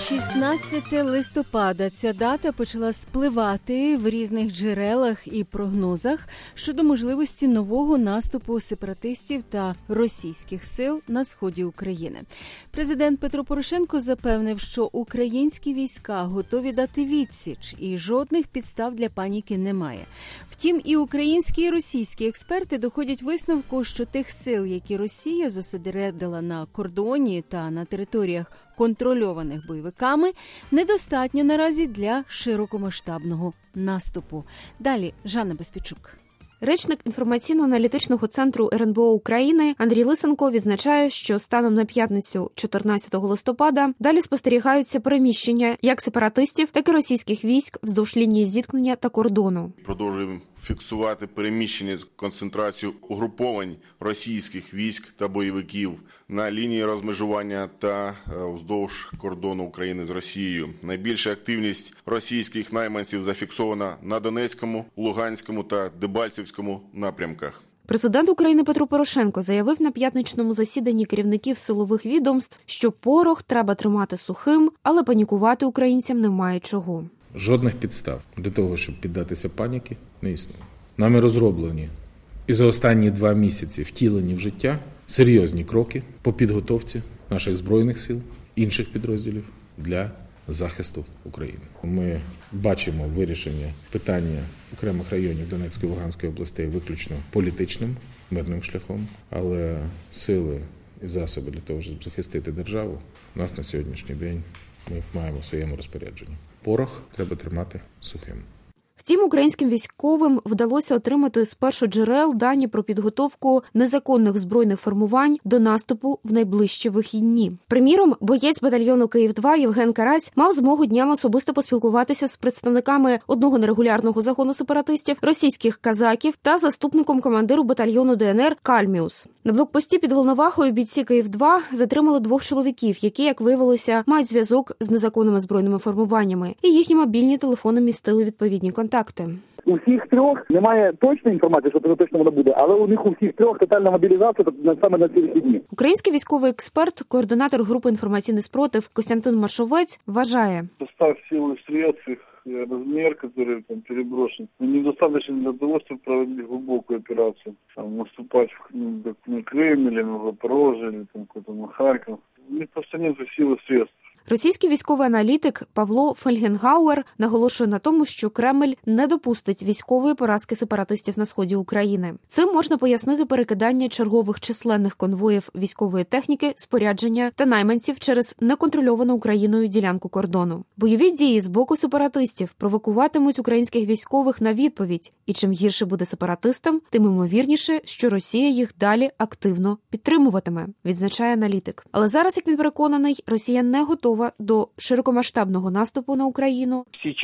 16 листопада ця дата почала спливати в різних джерелах і прогнозах щодо можливості нового наступу сепаратистів та російських сил на сході України. Президент Петро Порошенко запевнив, що українські війська готові дати відсіч і жодних підстав для паніки немає. Втім, і українські, і російські експерти доходять висновку, що тих сил, які Росія зосередила на кордоні та на територіях, контрольованих бойовиками, недостатньо наразі для широкомасштабного наступу. Далі Жанна Безпечук. Речник інформаційно-аналітичного центру РНБО України Андрій Лисенко відзначає, що станом на п'ятницю 14 листопада далі спостерігаються переміщення як сепаратистів, так і російських військ вздовж лінії зіткнення та кордону. Продовжуємо фіксувати переміщення, концентрацію угруповань російських військ та бойовиків на лінії розмежування та вздовж кордону України з Росією. Найбільша активність російських найманців зафіксована на Донецькому, Луганському та Дебальцевському напрямках. Президент України Петро Порошенко заявив на п'ятничному засіданні керівників силових відомств, що порох треба тримати сухим, але панікувати українцям немає чого. Жодних підстав для того, щоб піддатися паніки, не існує. Нами розроблені і за останні 2 місяці втілені в життя серйозні кроки по підготовці наших Збройних сил, інших підрозділів для захисту України. Ми бачимо вирішення питання окремих районів Донецької і Луганської областей виключно політичним, мирним шляхом, але сили і засоби для того, щоб захистити державу, у нас на сьогоднішній день ми маємо в своєму розпорядженні. Порох треба тримати сухим. Втім, українським військовим вдалося отримати з першоджерел дані про підготовку незаконних збройних формувань до наступу в найближчі вихідні. Приміром, боєць батальйону Київ-2 Євген Карась мав змогу днями особисто поспілкуватися з представниками одного нерегулярного загону сепаратистів, російських казаків та заступником командиру батальйону ДНР Кальміус. На блокпості під Волновахою бійці Київ-2 затримали 2 чоловіків, які, як виявилося, мають зв'язок з незаконними збройними формуваннями, і їхні мобільні телефони містили відповідні контакти. У всіх 3 немає точної інформації, що це точно воно буде, але у них у всіх 3 тотальна мобілізація саме на ці вихідні. Український військовий експерт, координатор групи «Інформаційний спротив» Костянтин Маршовець вважає. Состав сил и средств, их размер, который там переброшен, недостаточно для того, чтобы проводить глубокую операцию. Там, наступать на Крым или на Запорожье, или там, на Харьков. У них просто нет сил и средств. Російський військовий аналітик Павло Фельгенгауер наголошує на тому, що Кремль не допустить військової поразки сепаратистів на сході України. Цим можна пояснити перекидання чергових численних конвоїв військової техніки, спорядження та найманців через неконтрольовану Україною ділянку кордону. Бойові дії з боку сепаратистів провокуватимуть українських військових на відповідь. І чим гірше буде сепаратистам, тим ймовірніше, що Росія їх далі активно підтримуватиме, відзначає аналітик. Але зараз, як він переконаний, Росія не готова до широкомасштабного наступу на Україну.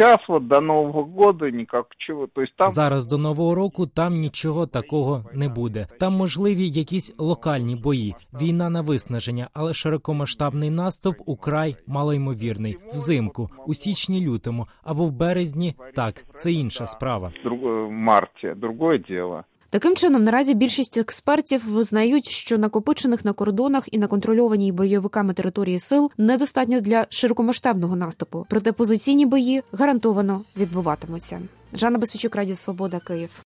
До Нового року нічого. Зараз до Нового року там нічого такого не буде. Там можливі якісь локальні бої, війна на виснаження, але широкомасштабний наступ украй малоймовірний. Взимку, у січні-лютому або в березні – так, це інша справа. В марті – друге діло. Таким чином, наразі більшість експертів визнають, що накопичених на кордонах і на контрольованій бойовиками території сил недостатньо для широкомасштабного наступу. Проте позиційні бої гарантовано відбуватимуться. Жанна Безпечук, Радіо Свобода, Київ.